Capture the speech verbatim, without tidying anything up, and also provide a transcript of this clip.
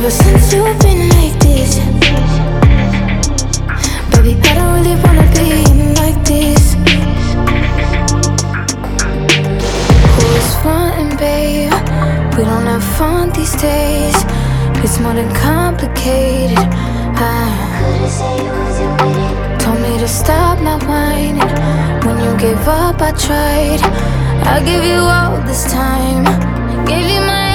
Ever since you've been like this, baby, I don't really wanna be like this. Who's frontin', babe? We don't have fun these days. It's more than complicated. I told me to stop my whining. When you gave up, I tried. I give you all this time, gave you my